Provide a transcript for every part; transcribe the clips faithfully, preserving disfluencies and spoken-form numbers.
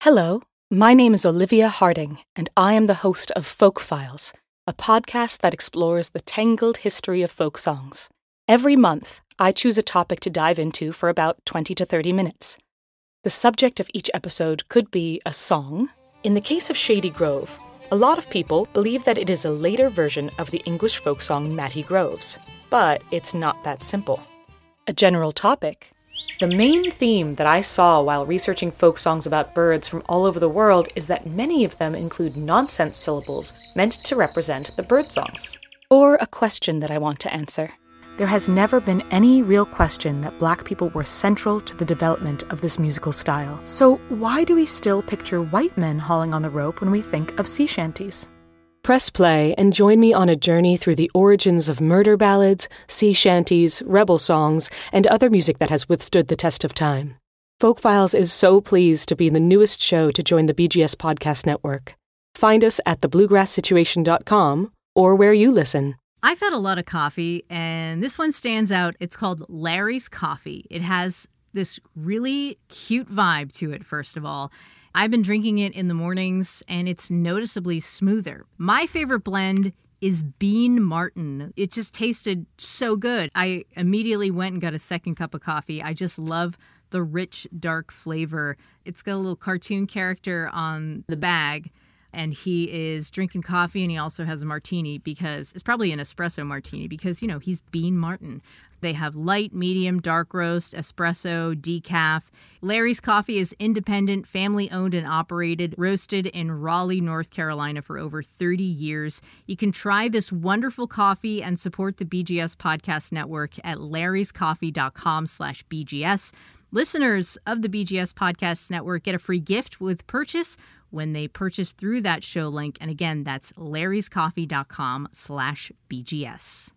Hello, my name is Olivia Harding, and I am the host of Folk Files, a podcast that explores the tangled history of folk songs. Every month, I choose a topic to dive into for about twenty to thirty minutes. The subject of each episode could be a song. In the case of Shady Grove, a lot of people believe that it is a later version of the English folk song Matty Groves, but it's not that simple. A general topic. The main theme that I saw while researching folk songs about birds from all over the world is that many of them include nonsense syllables meant to represent the bird songs. Or a question that I want to answer. There has never been any real question that Black people were central to the development of this musical style. So why do we still picture white men hauling on the rope when we think of sea shanties? Press play and join me on a journey through the origins of murder ballads, sea shanties, rebel songs, and other music that has withstood the test of time. Folk Files is so pleased to be the newest show to join the B G S Podcast Network. Find us at the bluegrass situation dot com or where you listen. I've had a lot of coffee, and this one stands out. It's called Larry's Coffee. It has this really cute vibe to it, first of all. I've been drinking it in the mornings, and it's noticeably smoother. My favorite blend is Bean Martin. It just tasted so good. I immediately went and got a second cup of coffee. I just love the rich, dark flavor. It's got a little cartoon character on the bag, and he is drinking coffee, and he also has a martini because it's probably an espresso martini because, you know, he's Bean Martin. They have light, medium, dark roast, espresso, decaf. Larry's Coffee is independent, family-owned and operated, roasted in Raleigh, North Carolina for over thirty years. You can try this wonderful coffee and support the B G S Podcast Network at larryscoffee.com slash BGS. Listeners of the B G S Podcast Network get a free gift with purchase when they purchase through that show link. And again, that's larryscoffee.com slash BGS.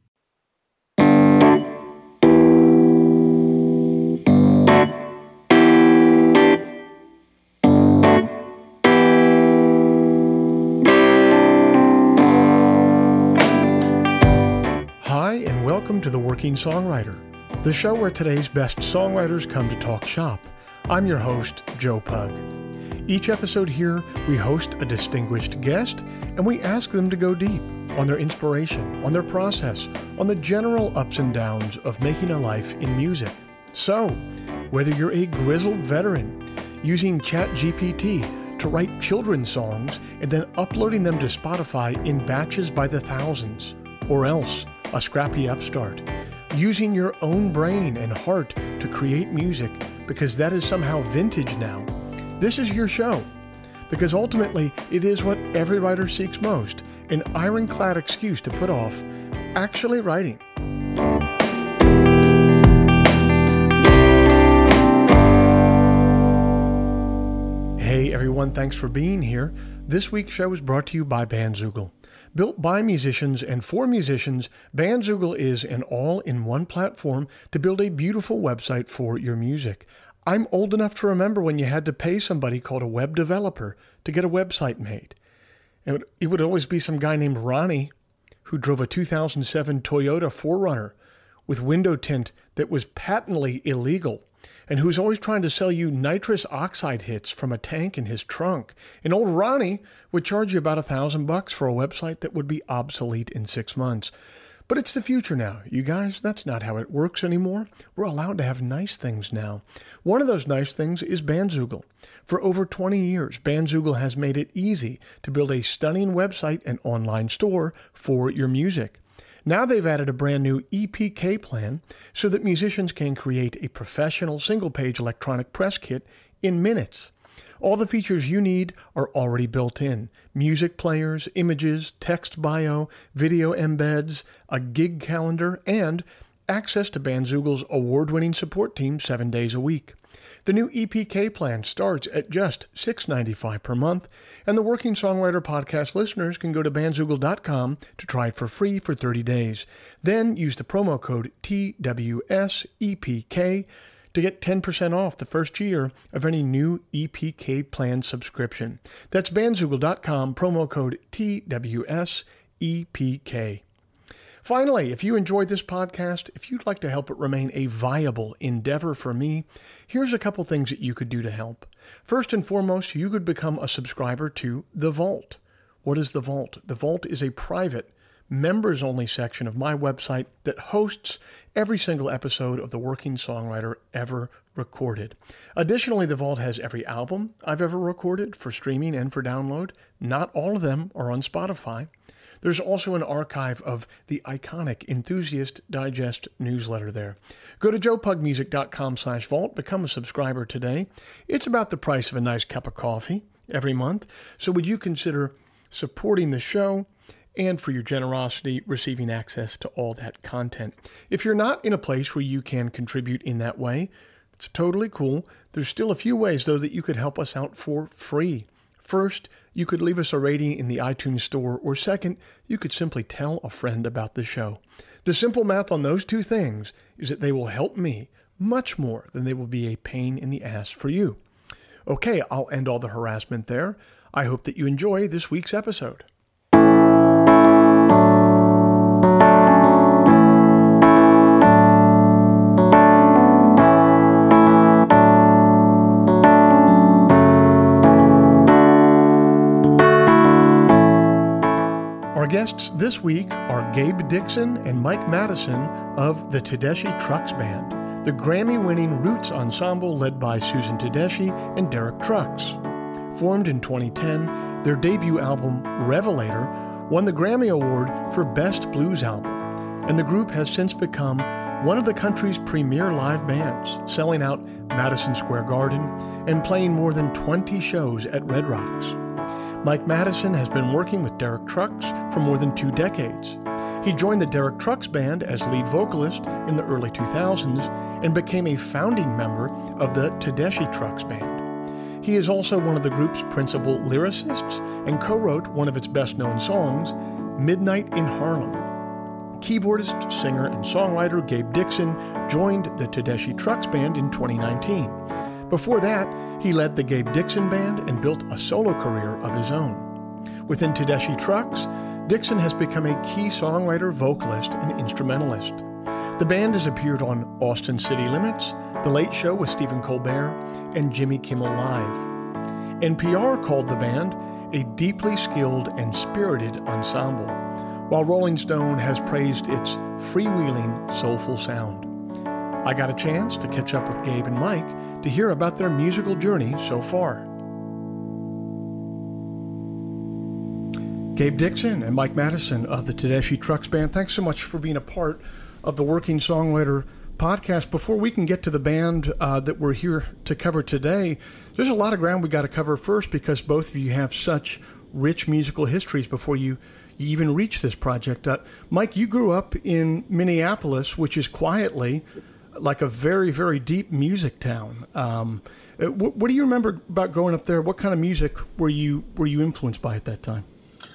Hi, and welcome to The Working Songwriter, the show where today's best songwriters come to talk shop. I'm your host, Joe Pug. Each episode here, we host a distinguished guest, and we ask them to go deep on their inspiration, on their process, on the general ups and downs of making a life in music. So, whether you're a grizzled veteran using ChatGPT to write children's songs and then uploading them to Spotify in batches by the thousands, or else a scrappy upstart, using your own brain and heart to create music because that is somehow vintage now, this is your show. Because ultimately, it is what every writer seeks most, an ironclad excuse to put off actually writing. Hey everyone, thanks for being here. This week's show is brought to you by Bandzoogle. Built by musicians and for musicians, Bandzoogle is an all-in-one platform to build a beautiful website for your music. I'm old enough to remember when you had to pay somebody called a web developer to get a website made. It would, it would always be some guy named Ronnie who drove a two thousand seven Toyota four runner with window tint that was patently illegal, and who was always trying to sell you nitrous oxide hits from a tank in his trunk. And old Ronnie would charge you about a thousand bucks for a website that would be obsolete in six months. But it's the future now, you guys. That's not how it works anymore. We're allowed to have nice things now. One of those nice things is Bandzoogle. For over twenty years, Bandzoogle has made it easy to build a stunning website and online store for your music. Now they've added a brand new E P K plan so that musicians can create a professional single-page electronic press kit in minutes. All the features you need are already built in. Music players, images, text bio, video embeds, a gig calendar, and access to Bandzoogle's award-winning support team seven days a week. The new E P K plan starts at just six dollars and ninety-five cents per month, and the Working Songwriter podcast listeners can go to bandzoogle dot com to try it for free for thirty days. Then use the promo code T W S E P K to get ten percent off the first year of any new E P K plan subscription. That's bandzoogle dot com, promo code T W S E P K. Finally, if you enjoyed this podcast, if you'd like to help it remain a viable endeavor for me, here's a couple things that you could do to help. First and foremost, you could become a subscriber to The Vault. What is The Vault? The Vault is a private, members-only section of my website that hosts every single episode of The Working Songwriter ever recorded. Additionally, The Vault has every album I've ever recorded for streaming and for download. Not all of them are on Spotify. There's also an archive of the iconic Enthusiast Digest newsletter there. Go to joepugmusic.com slash vault. Become a subscriber today. It's about the price of a nice cup of coffee every month. So would you consider supporting the show and for your generosity receiving access to all that content? If you're not in a place where you can contribute in that way, it's totally cool. There's still a few ways, though, that you could help us out for free. First, you could leave us a rating in the iTunes store, or second, you could simply tell a friend about the show. The simple math on those two things is that they will help me much more than they will be a pain in the ass for you. Okay, I'll end all the harassment there. I hope that you enjoy this week's episode. Our guests this week are Gabe Dixon and Mike Madison of the Tedeschi Trucks Band, the Grammy-winning Roots ensemble led by Susan Tedeschi and Derek Trucks. Formed in twenty ten, their debut album, Revelator, won the Grammy Award for Best Blues Album, and the group has since become one of the country's premier live bands, selling out Madison Square Garden and playing more than twenty shows at Red Rocks. Mike Madison has been working with Derek Trucks for more than two decades. He joined the Derek Trucks Band as lead vocalist in the early two thousands and became a founding member of the Tedeschi Trucks Band. He is also one of the group's principal lyricists and co-wrote one of its best-known songs, Midnight in Harlem. Keyboardist, singer, and songwriter Gabe Dixon joined the Tedeschi Trucks Band in twenty nineteen. Before that, he led the Gabe Dixon Band and built a solo career of his own. Within Tedeschi Trucks, Dixon has become a key songwriter, vocalist, and instrumentalist. The band has appeared on Austin City Limits, The Late Show with Stephen Colbert, and Jimmy Kimmel Live. N P R called the band a deeply skilled and spirited ensemble, while Rolling Stone has praised its freewheeling, soulful sound. I got a chance to catch up with Gabe and Mike to hear about their musical journey so far. Gabe Dixon and Mike Madison of the Tedeschi Trucks Band, thanks so much for being a part of the Working Songwriter podcast. Before we can get to the band uh, that we're here to cover today, there's a lot of ground we got to cover first because both of you have such rich musical histories before you, you even reach this project. Uh, Mike, you grew up in Minneapolis, which is quietly like a very, very deep music town. Um, what, what do you remember about growing up there? What kind of music were you were you influenced by at that time?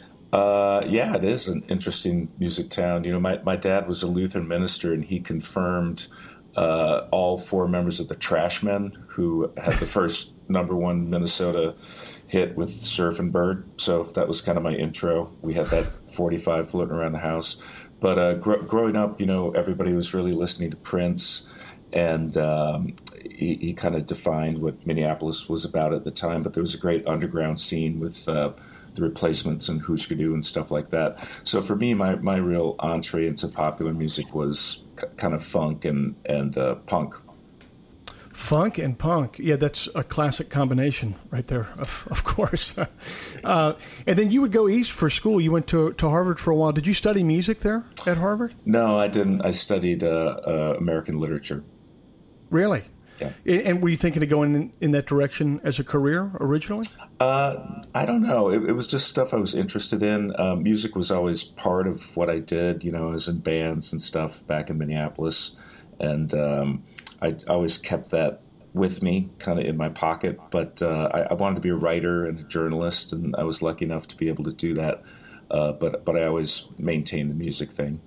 Uh, yeah, it is an interesting music town. You know, my, my dad was a Lutheran minister, and he confirmed uh, all four members of the Trashmen, who had the first number one Minnesota hit with Surfin' Bird. So that was kind of my intro. We had that forty-five floating around the house. But uh, gr- growing up, you know, everybody was really listening to Prince, and um, he, he kind of defined what Minneapolis was about at the time. But there was a great underground scene with uh, the Replacements and Husker Du and stuff like that. So for me, my, my real entree into popular music was c- kind of funk and, and uh, punk. Funk and punk. Yeah, that's a classic combination right there, of, of course. uh, and then you would go east for school. You went to to Harvard for a while. Did you study music there at Harvard? No, I didn't. I studied uh, uh, American literature. Really? Yeah. And were you thinking of going in, in that direction as a career originally? Uh, I don't know. It, it was just stuff I was interested in. Um, music was always part of what I did. You know, I was in bands and stuff back in Minneapolis. And um, I always kept that with me, kind of in my pocket. But uh, I, I wanted to be a writer and a journalist, and I was lucky enough to be able to do that. Uh, but but I always maintained the music thing.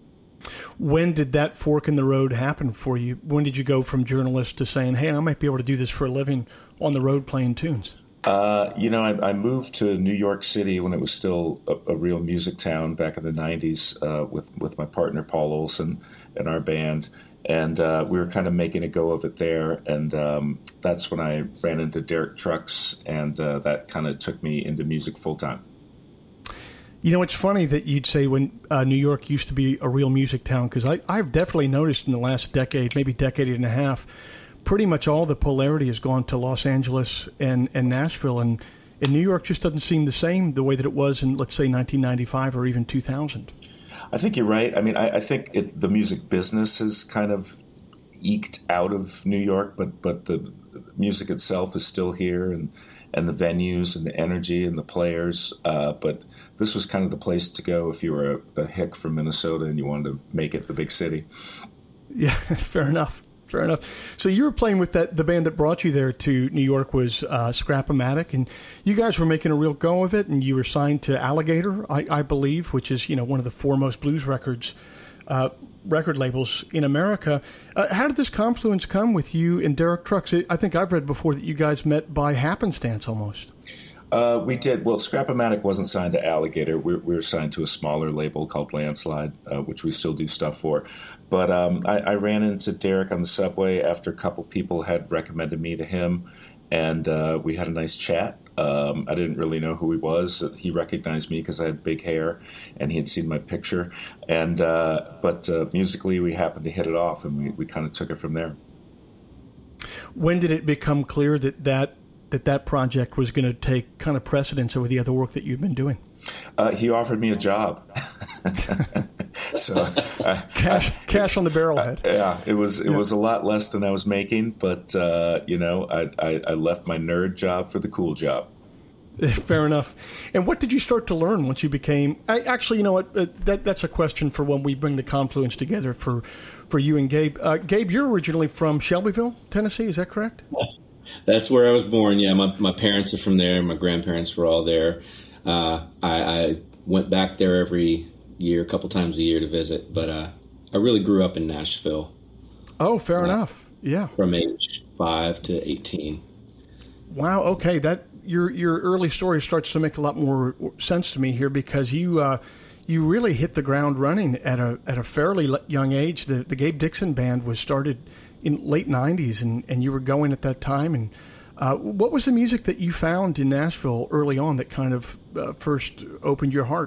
When did that fork in the road happen for you? When did you go from journalist to saying, hey, I might be able to do this for a living on the road playing tunes? Uh, you know, I, I moved to New York City when it was still a, a real music town back in the nineties uh, with, with my partner, Paul Olson, and our band. And uh, we were kind of making a go of it there. And um, that's when I ran into Derek Trucks, and uh, that kind of took me into music full time. You know, it's funny that you'd say when uh, New York used to be a real music town, because I've definitely noticed in the last decade, maybe decade and a half, pretty much all the polarity has gone to Los Angeles and, and Nashville. And, and New York just doesn't seem the same the way that it was in, let's say, nineteen ninety-five or even two thousand. I think you're right. I mean, I, I think it, the music business has kind of eked out of New York, but but the music itself is still here, and, and the venues and the energy and the players. Uh, but this was kind of the place to go if you were a, a hick from Minnesota and you wanted to make it the big city. Yeah, fair enough. Fair enough. So you were playing with that. The band that brought you there to New York was uh, Scrap-O-Matic, and you guys were making a real go of it. And you were signed to Alligator, I, I believe, which is you know one of the foremost blues records uh, record labels in America. Uh, how did this confluence come with you and Derek Trucks? I think I've read before that you guys met by happenstance almost. Uh, we did. Well, Scrap-O-Matic wasn't signed to Alligator. We, we were signed to a smaller label called Landslide, uh, which we still do stuff for. But um, I, I ran into Derek on the subway after a couple people had recommended me to him, and uh, we had a nice chat. Um, I didn't really know who he was. He recognized me because I had big hair, and he had seen my picture. And uh, but uh, musically, we happened to hit it off, and we, we kind of took it from there. When did it become clear that that that that project was going to take kind of precedence over the other work that you've been doing? Uh, he offered me a job. so uh, cash, I, cash on the barrelhead. Uh, yeah, it was it yeah. was a lot less than I was making, but uh, you know, I, I, I left my nerd job for the cool job. Fair enough. And what did you start to learn once you became? I, actually, you know what? Uh, that that's a question for when we bring the confluence together for for you and Gabe. Uh, Gabe, you're originally from Shelbyville, Tennessee. Is that correct? That's where I was born. Yeah, my my parents are from there. My grandparents were all there. Uh, I, I went back there every year, a couple times a year to visit. But uh, I really grew up in Nashville. Oh, fair uh, enough. Yeah, from age five to eighteen. Wow. Okay, that your your early story starts to make a lot more sense to me here because you uh, you really hit the ground running at a at a fairly young age. The the Gabe Dixon Band was started in late nineties, and, and you were going at that time. And uh, what was the music that you found in Nashville early on that kind of uh, first opened your heart?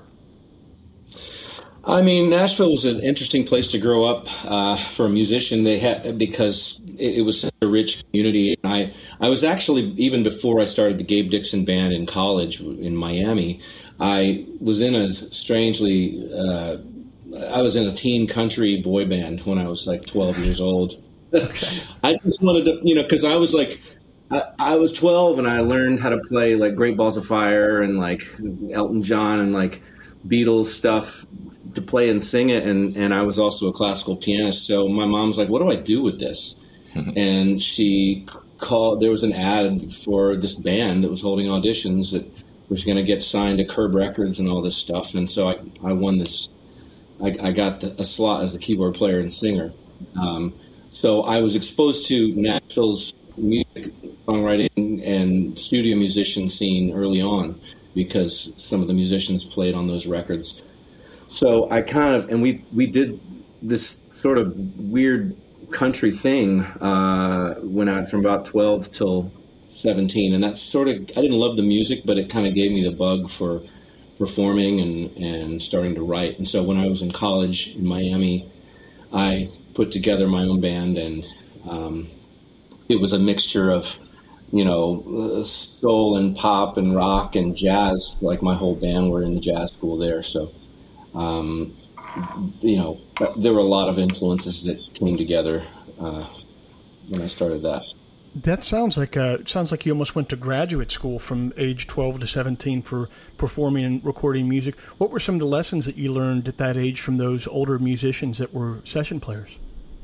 I mean, Nashville was an interesting place to grow up uh, for a musician. They had because it, it was such a rich community. And I I was actually, even before I started the Gabe Dixon Band in college in Miami, I was in a strangely uh, I was in a teen country boy band when I was like twelve years old. I just wanted to, you know, because I was like, I, I was twelve and I learned how to play like Great Balls of Fire and like Elton John and like Beatles stuff to play and sing it. And, and I was also a classical pianist. So my mom's like, what do I do with this? And she called, there was an ad for this band that was holding auditions that was going to get signed to Curb Records and all this stuff. And so I, I won this, I, I got the, a slot as the keyboard player and singer. Um, So I was exposed to Nashville's music, songwriting, and studio musician scene early on because some of the musicians played on those records. So I kind of, and we, we did this sort of weird country thing uh, when I, from about twelve till seventeen. And that's sort of, I didn't love the music, but it kind of gave me the bug for performing and, and starting to write. And so when I was in college in Miami, I put together my own band, and um, it was a mixture of, you know, uh, soul and pop and rock and jazz. Like my whole band were in the jazz school there. So, um, you know, there were a lot of influences that came together uh, when I started that. That sounds like uh, sounds like you almost went to graduate school from age twelve to seventeen for performing and recording music. What were some of the lessons that you learned at that age from those older musicians that were session players?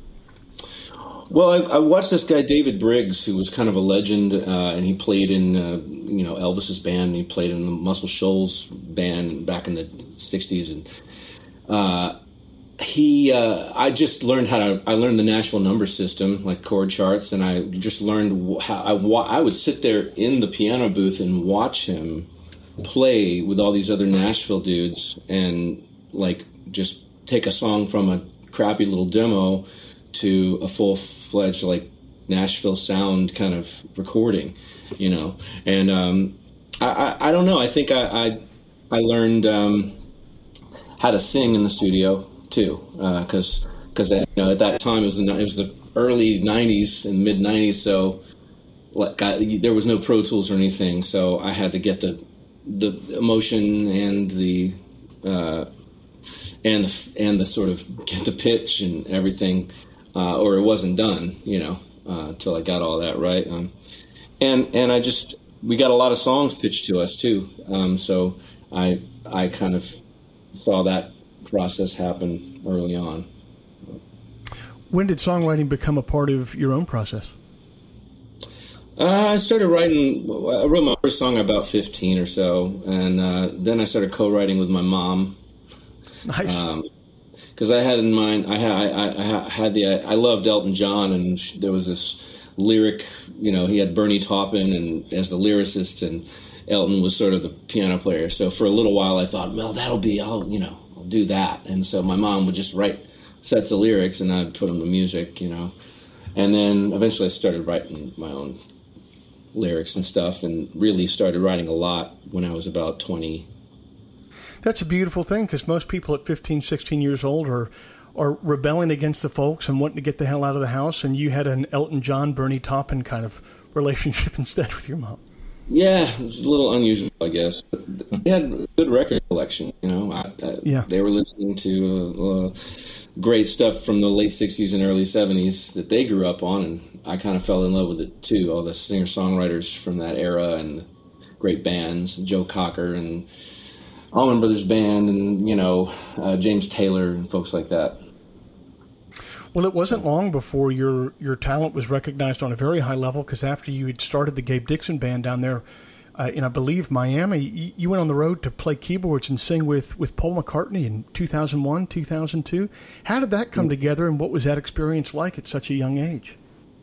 Well, I, I watched this guy, David Briggs, who was kind of a legend, uh, and he played in, uh, you know, Elvis's band, and he played in the Muscle Shoals band back in the sixties. And uh, he, uh, I just learned how to, I learned the Nashville number system, like chord charts, and I just learned how, I, I would sit there in the piano booth and watch him play with all these other Nashville dudes and, like, just take a song from a crappy little demo to a full-fledged like Nashville sound kind of recording, you know. And um, I, I, I don't know. I think I I, I learned um, how to sing in the studio too, because uh, because you know at that time it was the it was the early nineties and mid nineties, so like I, there was no Pro Tools or anything, so I had to get the the emotion and the uh, and the and the sort of get the pitch and everything, uh, or it wasn't done, you know. Uh, until I got all that right, um, and and I just we got a lot of songs pitched to us too, um, so I I kind of saw that process happen early on. When did songwriting become a part of your own process? Uh, I started writing. I wrote my first song about fifteen or so, and uh, then I started co-writing with my mom. Nice. Um, Because I had in mind, I had, I, I had the, I loved Elton John, and there was this lyric, you know, he had Bernie Taupin and as the lyricist, and Elton was sort of the piano player. So for a little while, I thought, well, that'll be, I'll, you know, I'll do that. And so my mom would just write sets of lyrics, and I'd put them to music, you know. And then eventually I started writing my own lyrics and stuff, and really started writing a lot when I was about twenty. That's a beautiful thing, because most people at fifteen, sixteen years old are are rebelling against the folks and wanting to get the hell out of the house, and you had an Elton John, Bernie Taupin kind of relationship instead with your mom. Yeah, it's a little unusual, I guess. They had a good record collection, you know. I, I, yeah. They were listening to uh, uh, great stuff from the late sixties and early seventies that they grew up on, and I kind of fell in love with it, too. All the singer-songwriters from that era and great bands, Joe Cocker and Allman Brothers Band, and, you know, uh, James Taylor and folks like that. Well, it wasn't long before your, your talent was recognized on a very high level, because after you had started the Gabe Dixon Band down there uh, in, I believe, Miami, you, you went on the road to play keyboards and sing with, with Paul McCartney in two thousand one, two thousand two. How did that come together, and what was that experience like at such a young age?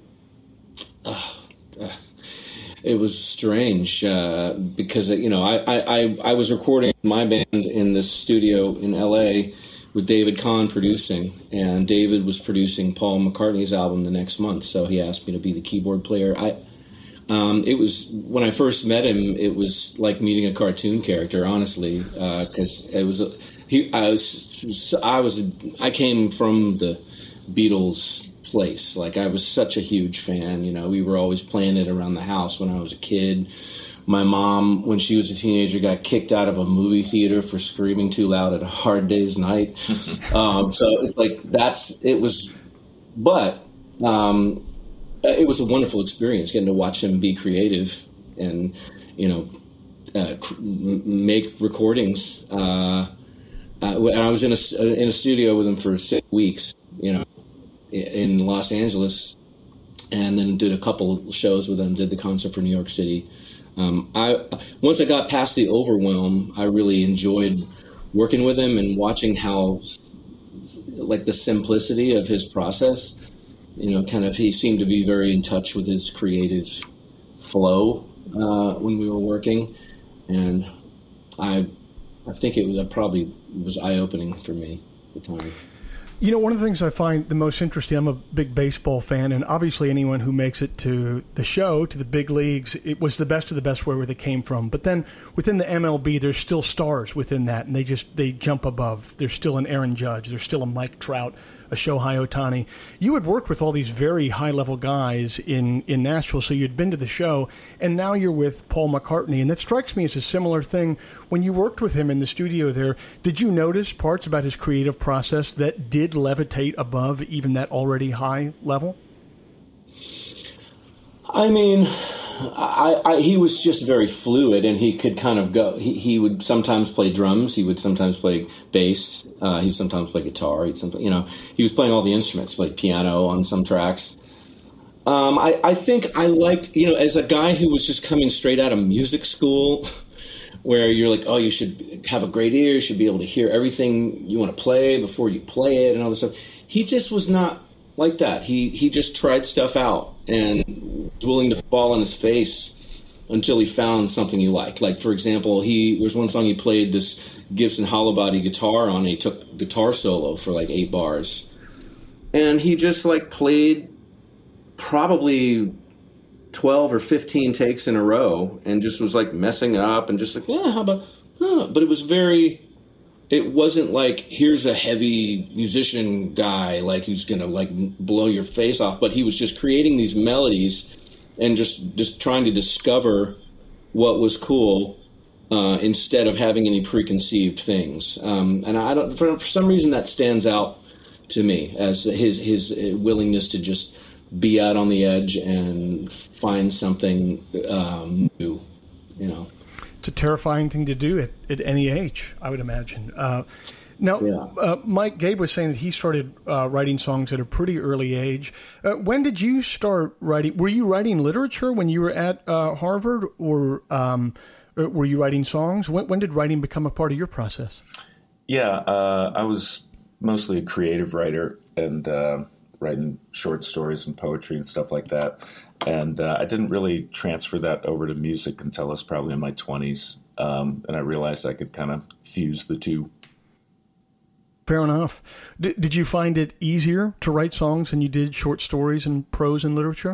Uh, uh. It was strange uh, because, you know, I, I, I was recording my band in this studio in L A with David Kahn producing, and David was producing Paul McCartney's album the next month, so he asked me to be the keyboard player. I, um, it was, when I first met him, it was like meeting a cartoon character, honestly, because uh, it was, a, he, I was, I was, I came from the Beatles place. Like, I was such a huge fan, you know. We were always playing it around the house when I was a kid. My mom, when she was a teenager, got kicked out of a movie theater for screaming too loud at a Hard Day's Night. um, so it's like, that's, it was, but um, it was a wonderful experience getting to watch him be creative and, you know, uh, cr- make recordings. Uh, uh, and I was in a, in a studio with him for six weeks, you know, in Los Angeles, and then did a couple shows with them, did the concert for New York City. Um, I once I got past the overwhelm, I really enjoyed working with him and watching how, like, the simplicity of his process, you know, kind of, he seemed to be very in touch with his creative flow uh, when we were working, and I I think it was it probably was eye-opening for me at the time. You know, one of the things I find the most interesting, I'm a big baseball fan, and obviously anyone who makes it to the show, to the big leagues, it was the best of the best where they came from. But then within the M L B, there's still stars within that, and they just, they jump above. There's still an Aaron Judge. There's still a Mike Trout, a Shohei Ohtani. You had worked with all these very high-level guys in, in Nashville, so you'd been to the show, and now you're with Paul McCartney. And that strikes me as a similar thing. When you worked with him in the studio there, did you notice parts about his creative process that did levitate above even that already high level? I mean, I, I, he was just very fluid, and he could kind of go. He, he would sometimes play drums. He would sometimes play bass. Uh, he would sometimes play guitar. He'd sometimes, you know, he was playing all the instruments. Played piano on some tracks. Um, I, I think I liked, you know, as a guy who was just coming straight out of music school, where you're like, oh, you should have a great ear. You should be able to hear everything you want to play before you play it and all this stuff. He just was not like that. He he just tried stuff out and was willing to fall on his face until he found something he liked. Like, for example, he there's one song he played this Gibson hollow body guitar on, and he took guitar solo for like eight bars. and he just like played probably twelve or fifteen takes in a row and just was like messing up and just like, yeah, how about, huh. But it was very, it wasn't like, here's a heavy musician guy, like who's going to like blow your face off. But he was just creating these melodies and just, just trying to discover what was cool uh, instead of having any preconceived things. Um, and I don't, for, for some reason that stands out to me as his, his willingness to just be out on the edge and find something um, new, you know. It's a terrifying thing to do at, at any age, I would imagine. Uh, now, yeah. uh, Mike, Gabe was saying that he started uh, writing songs at a pretty early age. Uh, when did you start writing? Were you writing literature when you were at uh, Harvard, or um, were you writing songs? When, when did writing become a part of your process? Yeah, uh, I was mostly a creative writer and uh, writing short stories and poetry and stuff like that. And uh, I didn't really transfer that over to music until I was probably in my twenties. Um, and I realized I could kind of fuse the two. Fair enough. D- did you find it easier to write songs than you did short stories and prose and literature?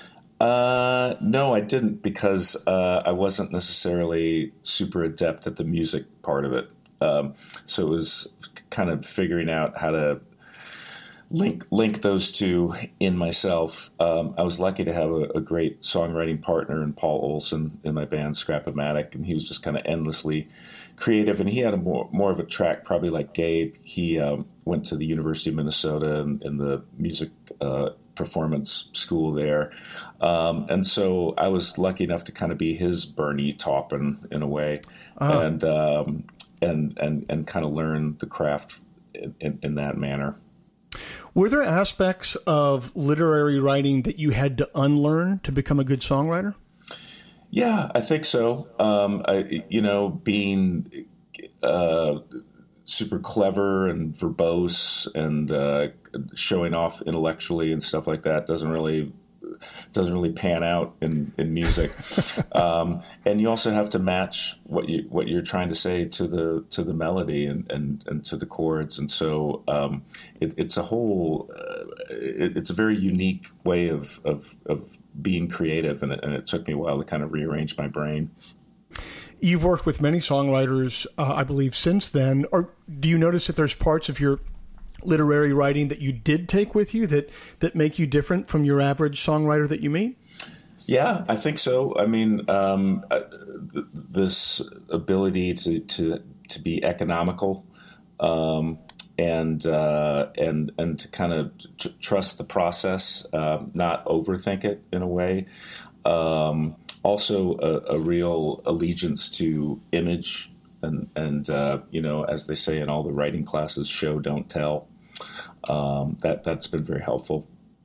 Uh, no, I didn't, because uh, I wasn't necessarily super adept at the music part of it. Um, so it was kind of figuring out how to link link those two in myself. Um, I was lucky to have a, a great songwriting partner in Paul Olson in my band Scrap-O-Matic, and he was just kind of endlessly creative. And he had a more more of a track, probably like Gabe. He um, went to the University of Minnesota and in the music uh, performance school there, um, and so I was lucky enough to kind of be his Bernie Taupin in a way, oh. and um, and and and kind of learn the craft in, in, in that manner. Were there aspects of literary writing that you had to unlearn to become a good songwriter? Yeah, I think so. Um, I, you know, being uh, super clever and verbose and uh, showing off intellectually and stuff like that doesn't really doesn't really pan out in, in music. um, and you also have to match what you what you're trying to say to the to the melody and, and, and to the chords. And so um, it, it's a whole uh, it, it's a very unique way of of, of being creative, and it, and it took me a while to kind of rearrange my brain. You've worked with many songwriters, uh, I believe, since then. Or do you notice that there's parts of your literary writing that you did take with you that, that make you different from your average songwriter that you meet? Yeah, I think so. I mean, um, uh, th- this ability to, to, to be economical, um, and, uh, and, and to kind of t- trust the process, uh, not overthink it in a way. Um, also a, a real allegiance to image. And, and uh, you know, as they say in all the writing classes, show, don't tell. Um, that, that's been very helpful.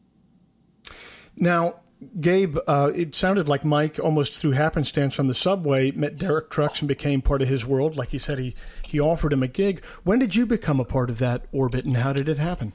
Now, Gabe, uh, it sounded like Mike, almost through happenstance on the subway, met Derek Trucks and became part of his world. Like he said, he, he offered him a gig. When did you become a part of that orbit, and how did it happen?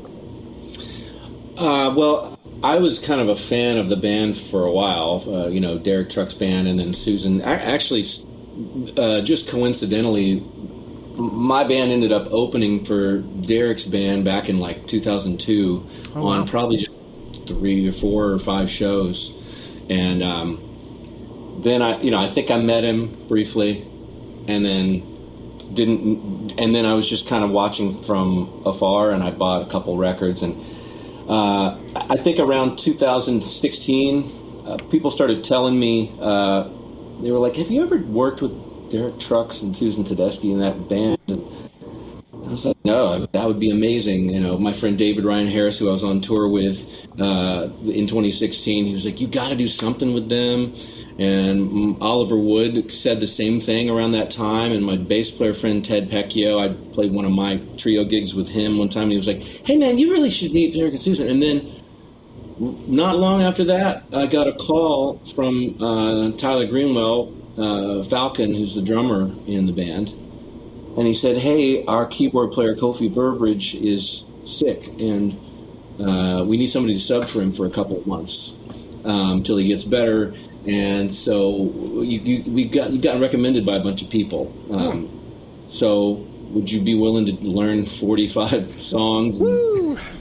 Uh, well, I was kind of a fan of the band for a while, uh, you know, Derek Trucks band, and then Susan. I actually... Uh, just coincidentally, my band ended up opening for Derek's band back in like two thousand two oh, on wow. probably just three or four or five shows. And um, then I, you know, I think I met him briefly, and then didn't, and then I was just kind of watching from afar, and I bought a couple records. And uh, I think around two thousand sixteen, uh, people started telling me, uh, they were like, have you ever worked with Derek Trucks and Susan Tedeschi in that band? And I was like, no, that would be amazing. You know, my friend David Ryan Harris, who I was on tour with uh, in twenty sixteen, he was like, you got to do something with them. And Oliver Wood said the same thing around that time. And my bass player friend Ted Pecchio, I played one of my trio gigs with him one time, and he was like, hey, man, you really should meet Derek and Susan. And then not long after that, I got a call from uh, Tyler Greenwell, uh, Falcon, who's the drummer in the band. And he said, hey, our keyboard player, Kofi Burbridge, is sick, and uh, we need somebody to sub for him for a couple of months um, till he gets better. And so you, you, we got, you got recommended by a bunch of people. Um, so would you be willing to learn forty-five songs? Woo.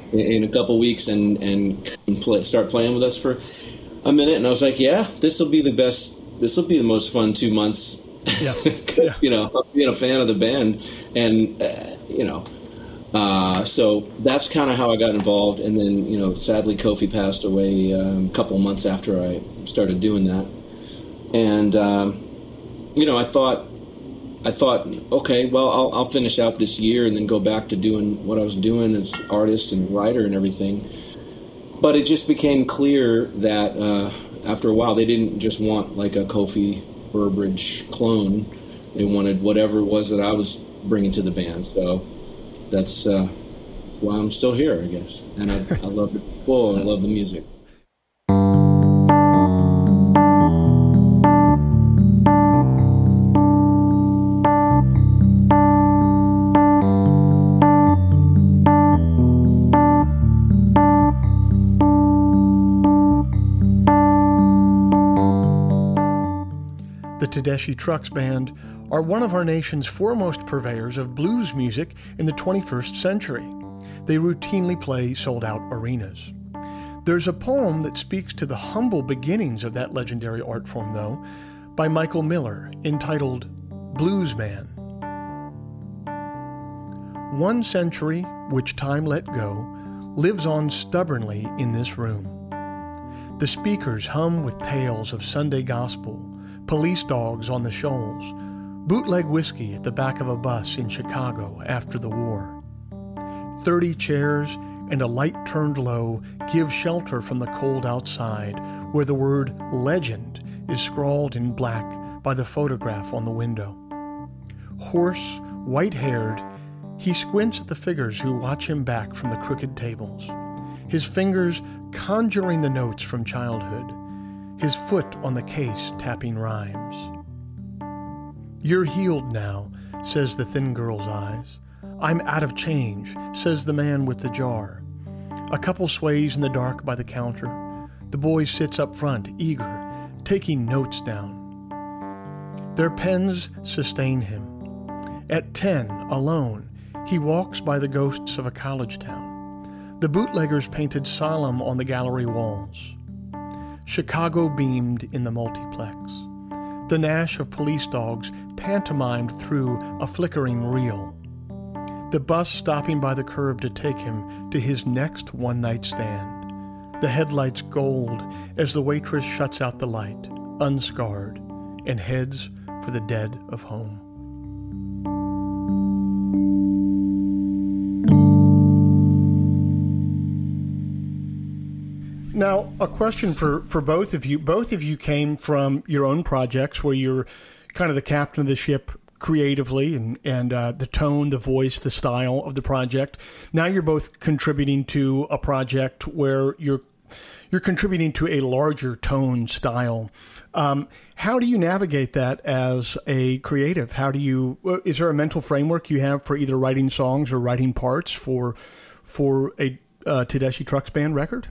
in a couple weeks and and play, start playing with us for a minute?" And I was like, "Yeah, this will be the best. This will be the most fun two months." Yeah, yeah. You know, being a fan of the band, and uh, you know. Uh, so that's kind of how I got involved, and then, you know, sadly Kofi passed away um, a couple months after I started doing that, and um, you know, I thought, I thought, okay, well, I'll, I'll finish out this year and then go back to doing what I was doing as artist and writer and everything, but it just became clear that uh, after a while they didn't just want like a Kofi Burbridge clone; they wanted whatever it was that I was bringing to the band. So. That's, uh, that's why I'm still here, I guess. And I, I love the people and I love the music. The Tedeschi Trucks Band are one of our nation's foremost purveyors of blues music in the twenty-first century. They routinely play sold-out arenas. There's a poem that speaks to the humble beginnings of that legendary art form, though, by Michael Miller, entitled Blues Man. One century, which time let go, lives on stubbornly in this room. The speakers hum with tales of Sunday gospel, police dogs on the shoals, bootleg whiskey at the back of a bus in Chicago after the war. Thirty chairs and a light turned low give shelter from the cold outside, where the word legend is scrawled in black by the photograph on the window. Hoarse, white-haired, he squints at the figures who watch him back from the crooked tables, his fingers conjuring the notes from childhood, his foot on the case tapping rhymes. "You're healed now," says the thin girl's eyes. "I'm out of change," says the man with the jar. A couple sways in the dark by the counter. The boy sits up front, eager, taking notes down. Their pens sustain him. At ten, alone, he walks by the ghosts of a college town. The bootleggers painted solemn on the gallery walls. Chicago beamed in the multiplex. The gnash of police dogs pantomimed through a flickering reel. The bus stopping by the curb to take him to his next one-night stand. The headlights gold as the waitress shuts out the light, unscarred, and heads for the dead of home. Now, a question for, for both of you. Both of you came from your own projects where you're kind of the captain of the ship creatively and, and uh, the tone, the voice, the style of the project. Now you're both contributing to a project where you're you're contributing to a larger tone style. Um, how do you navigate that as a creative? How do you, is there a mental framework you have for either writing songs or writing parts for, for a uh, Tedeschi Trucks Band record?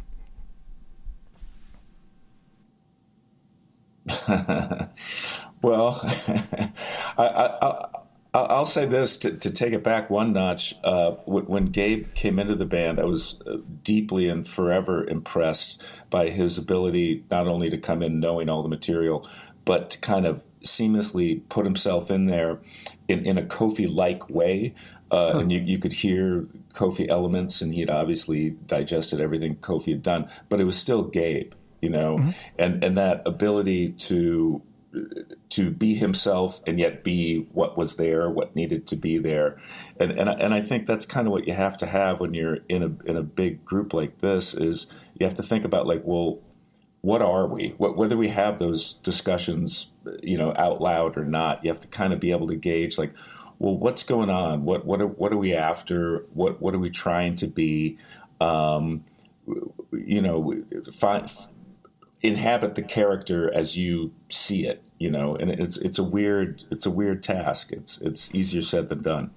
Well, I, I, I, I'll say this to, to take it back one notch. Uh, when Gabe came into the band, I was deeply and forever impressed by his ability not only to come in knowing all the material, but to kind of seamlessly put himself in there in, in a Kofi-like way. Uh, huh. And you, you could hear Kofi elements, and he had obviously digested everything Kofi had done, but it was still Gabe, you know, mm-hmm. and, and that ability to to be himself and yet be what was there, what needed to be there. And and, and I think that's kind of what you have to have when you're in a in a big group like this, is you have to think about, like, well, what are we? What, whether we have those discussions, you know, out loud or not, you have to kind of be able to gauge, like, well, what's going on? What what are, what are we after? What what are we trying to be? Um, you know, find, inhabit the character as you see it. You know, and it's it's a weird it's a weird task. It's it's easier said than done.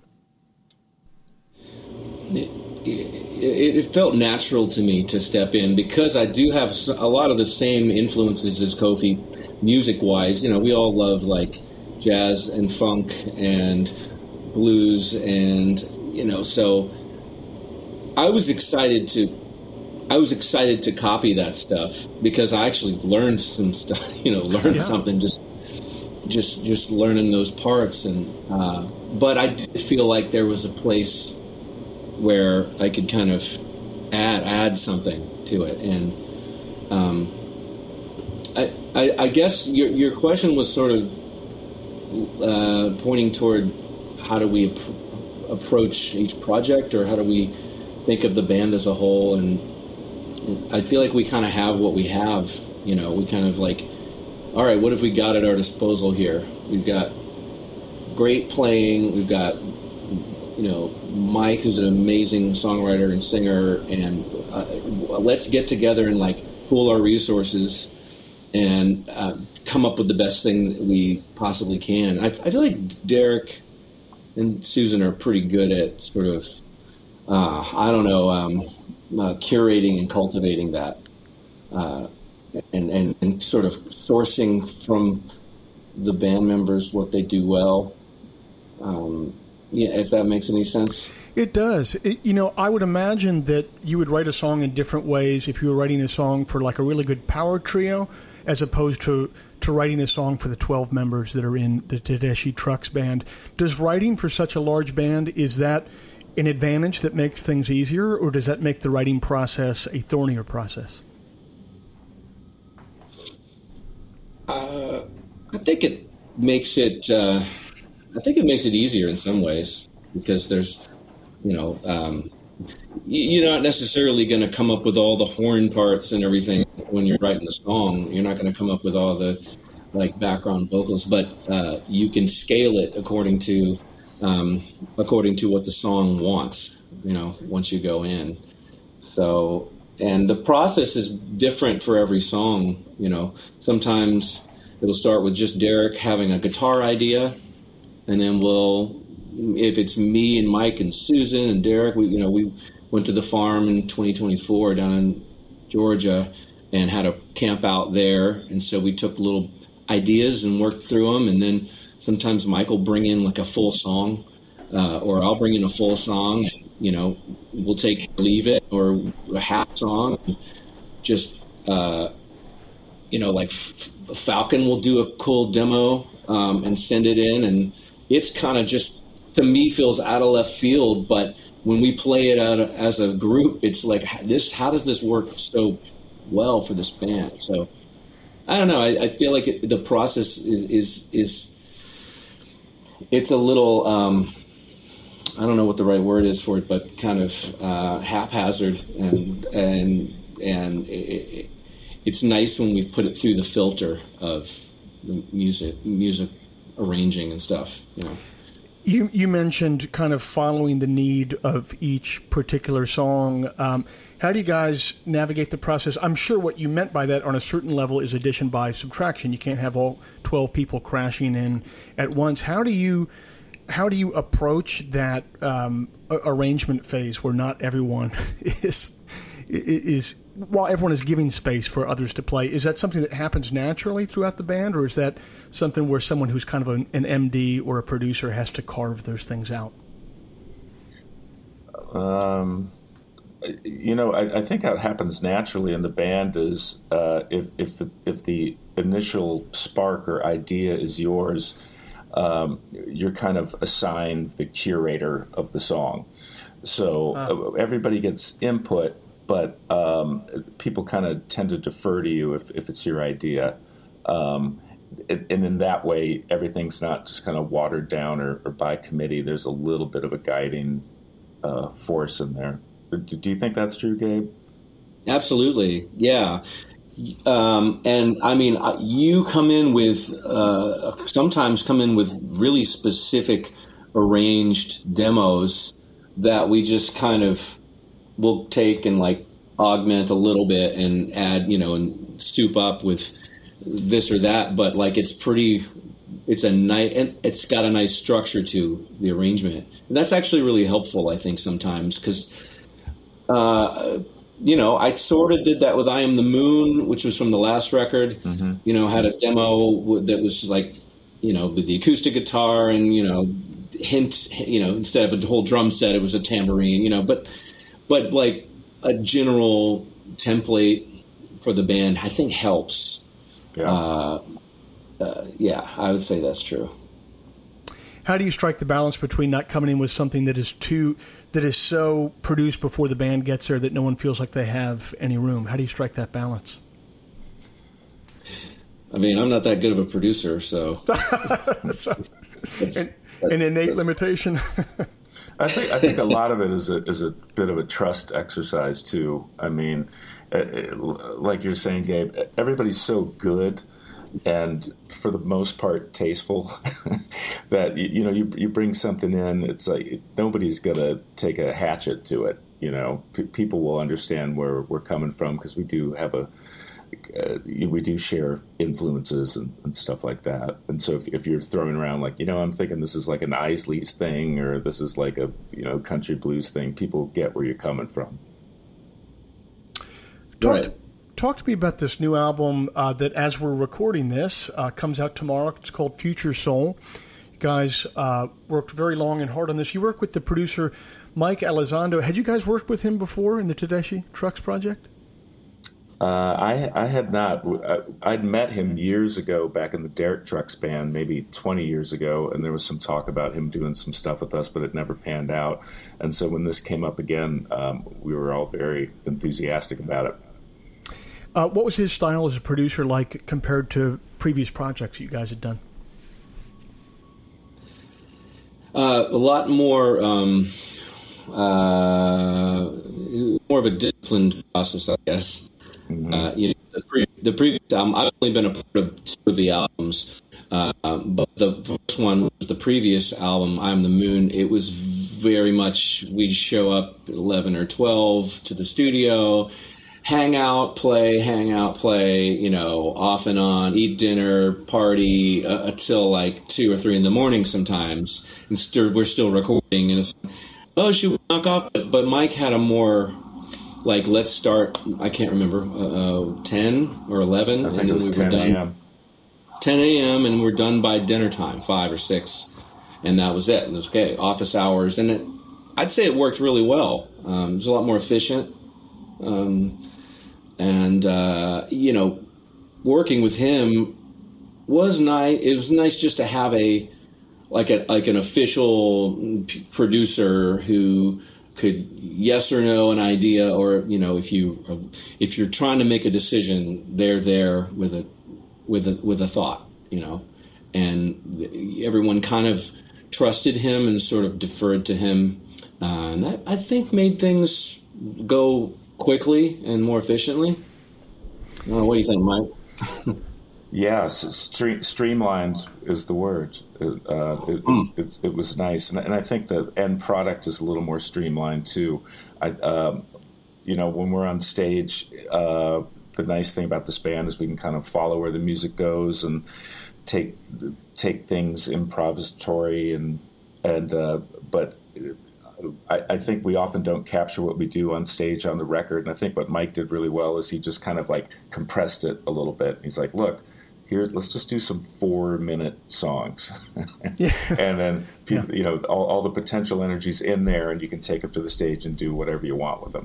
It, it, it felt natural to me to step in because I do have a lot of the same influences as Kofi, music-wise. You know, we all love like jazz and funk and blues, and you know, so I was excited to I was excited to copy that stuff because I actually learned some stuff, you know, learned yeah. something just just just learning those parts. And uh, but I did feel like there was a place where I could kind of add add something to it. And um, I, I I guess your your question was sort of uh, pointing toward how do we ap- approach each project, or how do we think of the band as a whole. And I feel like we kind of have what we have, you know, we kind of like, all right, what have we got at our disposal here? We've got great playing. We've got, you know, Mike, who's an amazing songwriter and singer, and uh, let's get together and like pool our resources and uh, come up with the best thing that we possibly can. I, I feel like Derek and Susan are pretty good at sort of, uh, I don't know, um, Uh, curating and cultivating that, uh, and, and and sort of sourcing from the band members what they do well. Um, yeah, if that makes any sense. It does. It, you know, I would imagine that you would write a song in different ways if you were writing a song for like a really good power trio, as opposed to, to writing a song for the twelve members that are in the Tedeschi Trucks band. Does writing for such a large band, is that an advantage that makes things easier, or does that make the writing process a thornier process? Uh, I think it makes it. Uh, I think it makes it easier in some ways because there's, you know, um, you're not necessarily going to come up with all the horn parts and everything when you're writing the song. You're not going to come up with all the like background vocals, but uh, you can scale it according to. Um, according to what the song wants, you know, once you go in. So, and the process is different for every song, you know. Sometimes it'll start with just Derek having a guitar idea, and then we'll, if it's me and Mike and Susan and Derek, we, you know, we went to the farm in twenty twenty-four down in Georgia and had a camp out there. And so we took little ideas and worked through them, and then sometimes Mike will bring in like a full song, uh, or I'll bring in a full song, and, you know, we'll take leave it, or a half song. Just, uh, you know, like F- Falcon will do a cool demo um, and send it in, and it's kind of just, to me, feels out of left field. But when we play it out as a group, it's like, this, how does this work so well for this band? So I don't know. I, I feel like it, the process is, is, is it's a little, um, I don't know what the right word is for it, but kind of uh, haphazard, and and and it, it, it's nice when we put it through the filter of the music, music arranging and stuff. You know, you you mentioned kind of following the need of each particular song. Um, how do you guys navigate the process? I'm sure what you meant by that on a certain level is addition by subtraction. You can't have all twelve people crashing in at once. How do you how do you approach that um, arrangement phase where not everyone is is while everyone is giving space for others to play? Is that something that happens naturally throughout the band, or is that something where someone who's kind of an, an M D or a producer has to carve those things out? Um. You know, I, I think how it happens naturally in the band is uh, if if the, if the initial spark or idea is yours, um, you're kind of assigned the curator of the song. So uh. everybody gets input, but um, people kind of tend to defer to you if, if it's your idea. Um, and in that way, everything's not just kind of watered down or, or by committee. There's a little bit of a guiding uh, force in there. Do you think that's true, Gabe? Absolutely, yeah. Um, and I mean, you come in with uh, sometimes come in with really specific arranged demos that we just kind of will take and like augment a little bit and add, you know, and soup up with this or that. But like, it's pretty. It's a nice, and it's got a nice structure to the arrangement. And that's actually really helpful, I think, sometimes, because. Uh, you know, I sort of did that with I Am the Moon, which was from the last record. Mm-hmm. You know, had a demo that was just like, you know, with the acoustic guitar and, you know, hint, you know, instead of a whole drum set, it was a tambourine, you know. But but like a general template for the band, I think helps. Yeah. Uh, uh, yeah, I would say that's true. How do you strike the balance between not coming in with something that is too that is so produced before the band gets there that no one feels like they have any room? How do you strike that balance? I mean, I'm not that good of a producer, so, so an, an innate limitation. I think I think a lot of it is a is a bit of a trust exercise too. I mean, it, it, like you're saying, Gabe, everybody's so good and for the most part tasteful that you, you know you you bring something in, it's like nobody's gonna take a hatchet to it. You know, P- people will understand where we're coming from because we do have a uh, we do share influences and, and stuff like that. And so if, if you're throwing around like, you know, I'm thinking this is like an Isleys thing or this is like a, you know, country blues thing, people get where you're coming from. Talk, Right. to, talk to me about this new album uh, that, as we're recording this, uh, comes out tomorrow. It's called Future Soul. You guys uh, worked very long and hard on this. You worked with the producer, Mike Elizondo. Had you guys worked with him before in the Tedeschi Trucks project? Uh, I I had not. I'd met him years ago back in the Derek Trucks band, maybe twenty years ago, and there was some talk about him doing some stuff with us, but it never panned out. And so when this came up again, um, we were all very enthusiastic about it. Uh, what was his style as a producer like compared to previous projects you guys had done? Uh, a lot more, um, uh, more of a disciplined process, I guess. Mm-hmm. Uh, you know, the, pre- the previous album, I've only been a part of two of the albums, uh, but the first one was the previous album, I'm the Moon. It was very much, we'd show up at eleven or twelve to the studio, hang out, play, hang out, play, you know, off and on, eat dinner, party uh, until like two or three in the morning sometimes. And st- we're still recording. And it's, oh, should we knock off? But, but Mike had a more, like, let's start, I can't remember, uh, ten or eleven. I think and it was we ten a.m. ten a.m. and we're done by dinner time, five or six. And that was it. And it was okay, office hours. And it, I'd say it worked really well. Um, it was a lot more efficient. Um, and, uh, you know, working with him was nice. It was nice just to have a, like a, like an official p- producer who could yes or no an idea, or, you know, if you, if you're trying to make a decision, they're there with a, with a, with a thought, you know, and everyone kind of trusted him and sort of deferred to him. Uh, and that, I think, made things go quickly and more efficiently. I don't know, what do you think, Mike? Yeah, stream, streamlined is the word. Uh, it, mm. it's, it was nice, and, and I think the end product is a little more streamlined too. I, um, you know, when we're on stage, uh, the nice thing about this band is we can kind of follow where the music goes and take take things improvisatory, and and uh, but. I, I think we often don't capture what we do on stage on the record. And I think what Mike did really well is he just kind of like compressed it a little bit. He's like, look, here, let's just do some four minute songs. Yeah. And then, people, yeah. you know, all, all the potential energy's in there, and you can take them to the stage and do whatever you want with them.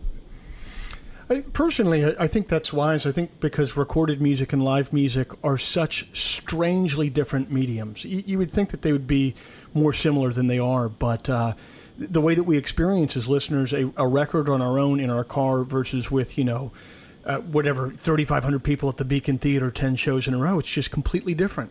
I, personally, I, I think that's wise. I think because recorded music and live music are such strangely different mediums. You, you would think that they would be more similar than they are, but uh, the way that we experience as listeners a, a record on our own in our car versus with, you know, uh, whatever, thirty-five hundred people at the Beacon Theater, ten shows in a row, it's just completely different.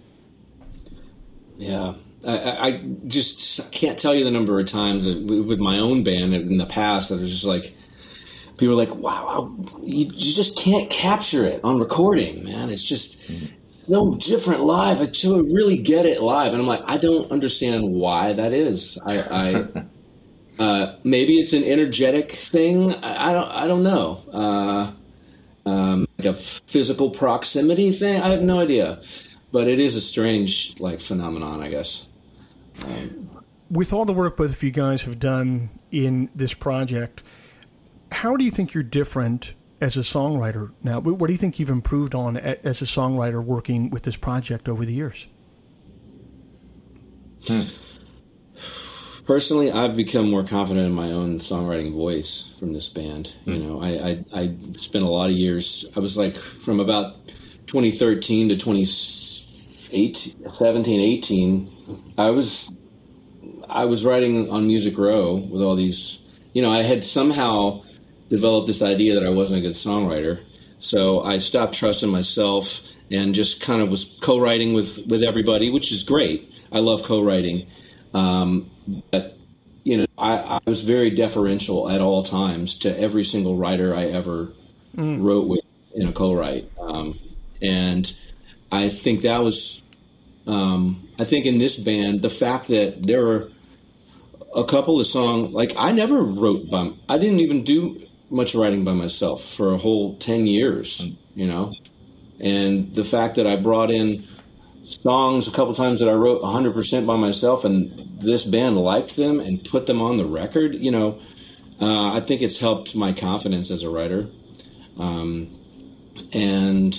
Yeah. I, I just can't tell you the number of times with my own band in the past that it was just like, people are like, wow, you, you just can't capture it on recording, man. It's just so different live. I so really get it live. And I'm like, I don't understand why that is. I, I uh, maybe it's an energetic thing. I, I don't I don't know. Uh, um, like a physical proximity thing. I have no idea. But it is a strange like phenomenon, I guess. Um, With all the work both of you guys have done in this project, how do you think you're different as a songwriter now? What do you think you've improved on as a songwriter working with this project over the years? Hmm. Personally, I've become more confident in my own songwriting voice from this band. Mm. You know, I, I I spent a lot of years. I was like from about twenty thirteen to twenty seventeen, eighteen. I was I was writing on Music Row with all these. You know, I had somehow developed this idea that I wasn't a good songwriter, so I stopped trusting myself and just kind of was co-writing with with everybody, which is great. I love co-writing. Um, but, you know, I, I was very deferential at all times to every single writer I ever mm. wrote with in a co-write. Um, and I think that was, um, I think in this band, the fact that there were a couple of songs, like I never wrote by, I didn't even do much writing by myself for a whole ten years, you know, and the fact that I brought in songs a couple times that I wrote one hundred percent by myself, and this band liked them and put them on the record. You know, uh, I think it's helped my confidence as a writer, um, and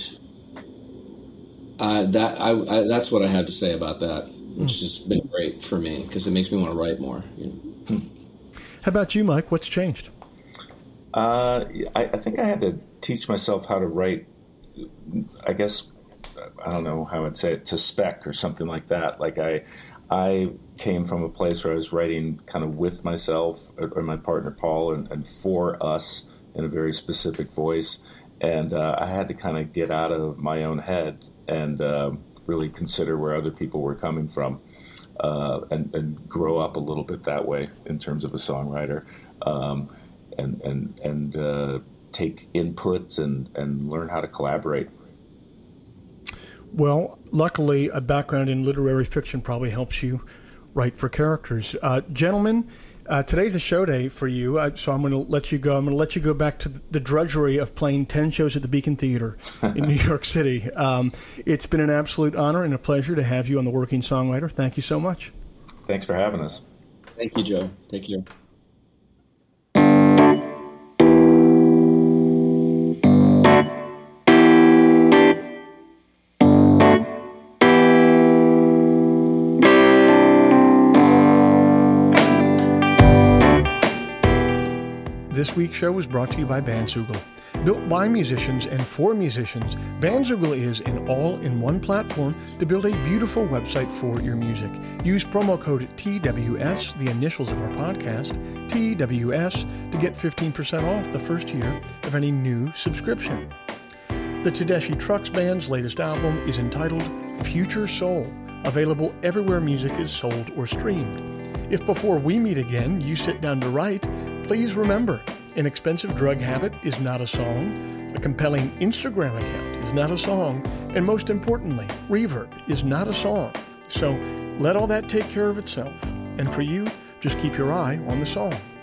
uh, that I, I, that's what I had to say about that, which has been great for me because it makes me want to write more. You know? How about you, Mike? What's changed? Uh, I, I think I had to teach myself how to write. I guess. I don't know how I'd say it, to spec or something like that. Like I, I came from a place where I was writing kind of with myself or, or my partner Paul and, and for us in a very specific voice. And uh, I had to kind of get out of my own head and uh, really consider where other people were coming from uh, and, and grow up a little bit that way in terms of a songwriter um, and, and, and uh, take inputs and, and learn how to collaborate. Well, luckily, a background in literary fiction probably helps you write for characters. Uh, gentlemen, uh, today's a show day for you, uh, so I'm going to let you go. I'm going to let you go back to the drudgery of playing ten shows at the Beacon Theater in New York City. Um, it's been an absolute honor and a pleasure to have you on The Working Songwriter. Thank you so much. Thanks for having us. Thank you, Joe. Take care. This week's show was brought to you by Bandzoogle. Built by musicians and for musicians, Bandzoogle is an all-in-one platform to build a beautiful website for your music. Use promo code T W S, the initials of our podcast, T W S, to get fifteen percent off the first year of any new subscription. The Tedeschi Trucks Band's latest album is entitled Future Soul, available everywhere music is sold or streamed. If before we meet again, you sit down to write, please remember, an expensive drug habit is not a song, a compelling Instagram account is not a song, and most importantly, reverb is not a song. So let all that take care of itself. And for you, just keep your eye on the song.